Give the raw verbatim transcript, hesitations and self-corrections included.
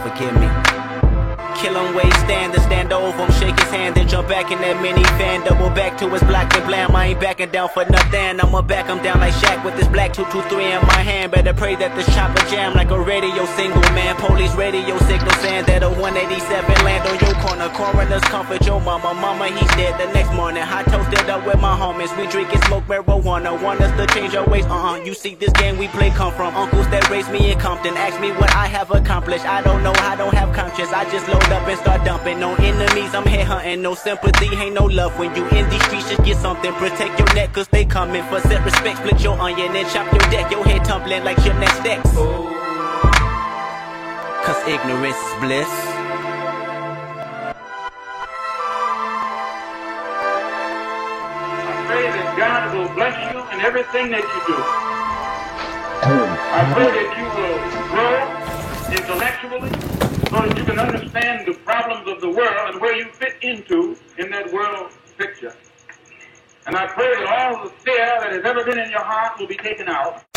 forgive me. Kill him where he stand, to stand over him, shake his hand, then jump back in that minivan. Double back to his black and blam, I ain't backing down for nothing. I'ma back him down like Shaq with this black two two three in my hand. Better pray that this chopper jam like a radio single, man. Police radio signal saying that a one eighty-seven land on your corner. Coroners comfort your mama, mama he's dead the next morning. Hot toasted up with my homies, we drink and smoke marijuana. Want us to change our ways, uh-uh. You see this game we play come from uncles that raised me in Compton. Ask me what I have accomplished, I don't know, I don't have conscience. I just load up and start dumping on enemies, I'm headhunting. No sympathy, ain't no love. When you in these streets, just get something. Protect your neck, cause they coming. For set respect, split your onion and chop your deck. Your head tumbling like your next Dex. Cause ignorance is bliss. I pray that God will bless you in everything that you do. I pray that you will grow intellectually, so that you can understand the problems of the world and where you fit into in that world picture. And I pray that all the fear that has ever been in your heart will be taken out.